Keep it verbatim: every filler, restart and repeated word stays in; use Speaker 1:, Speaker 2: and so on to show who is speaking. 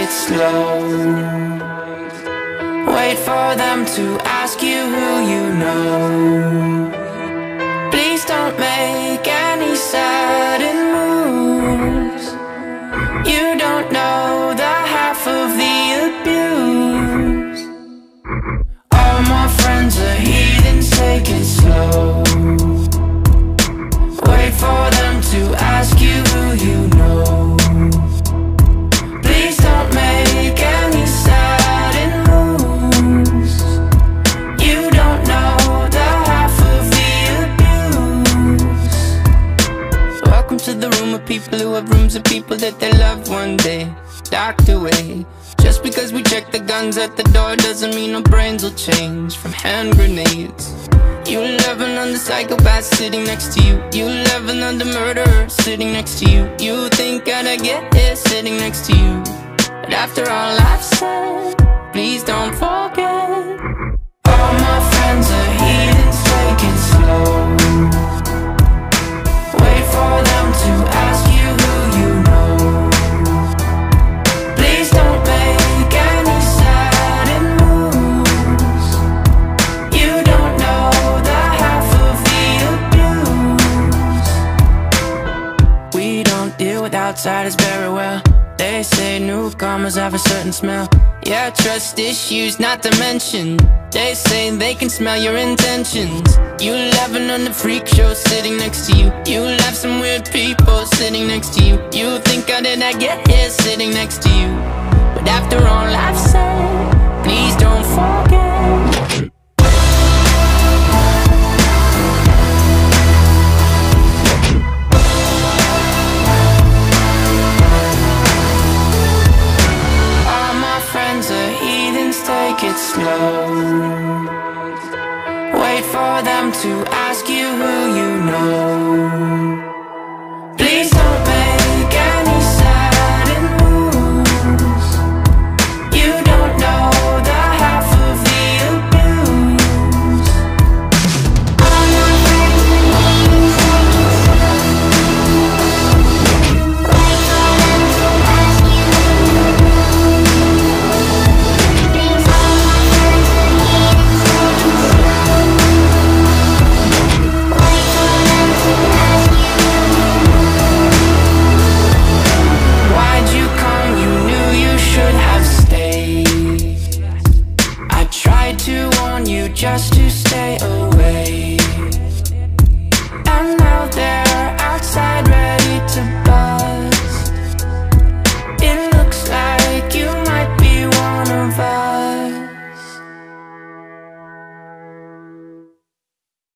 Speaker 1: it slow. Wait for them to ask you who you know. Please don't make any sudden moves. You don't know the half of the abuse. All my friends are heathens, take it slow. Wait for them to ask you who you know. Please don't make any sudden moves. You don't know the half of the abuse. Welcome to the room of people who have rooms of people that they love one day docked away. Just because we check the guns at the door doesn't mean our brains will change from hand grenades. You loving on the psychopath sitting next to you. You loving on the murderer sitting next to you. You think I'd get here sitting next to you. But after all I've said, please don't forget. All my friends are heathens, take it slow. Wait for them to ask you who you know. Please don't make any sudden moves. You don't know the half of the abuse. We don't deal with outsiders very well. They say newcomers have a certain smell. Yeah, trust issues not to mention. They say they can smell your intentions. You laughing on the freak show sitting next to you. You laugh some weird people sitting next to you. You think how did I get here sitting next to you. But after all I've said, please don't forget. Take it slow. Wait for them to ask you who you know.